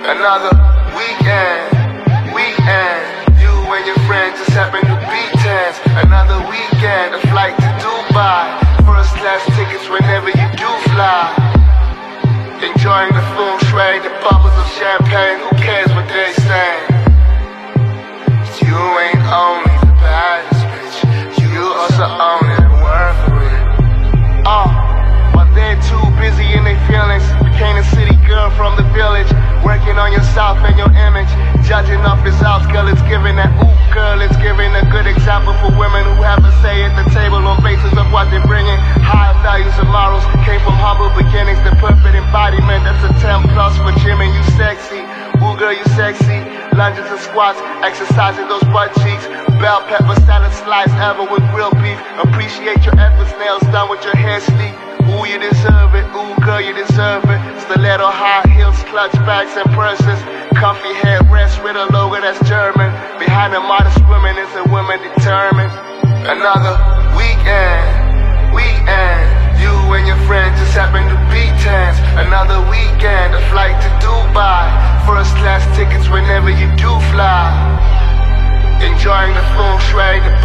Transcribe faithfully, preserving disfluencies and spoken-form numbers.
Another weekend, weekend. You and your friends just happen to be tens. Another weekend, a flight to Dubai. First class tickets whenever you do fly. Enjoying the feng shui, the bubbles of champagne. Who cares what they say? You ain't only the baddest bitch, you also own it and work for it. Oh, but they're too busy in their feelings. Became a city girl from the village. Working on yourself and your image. Judging off results, girl, it's giving that ooh, girl, it's giving a good example for women who have a say at the table on basis of what they're bringing. High values and morals came from humble beginnings. The perfect embodiment, that's a ten plus for Jim, and you sexy. Ooh, girl, you sexy. Lunges and squats, exercising those butt cheeks. Bell pepper salad slice ever with grilled beef. Appreciate your efforts, nails done with your hair sleek. Ooh, you deserve it, ooh, girl, you deserve it. Stiletto high heels, clutch bags and purses. Comfy headrest with a logo that's German. Behind the modest woman is a woman determined. Another weekend, weekend. You and your friends just happen to be tens. Another weekend, a flight to Dubai. First class tickets whenever you do fly. Enjoying the feng shui, the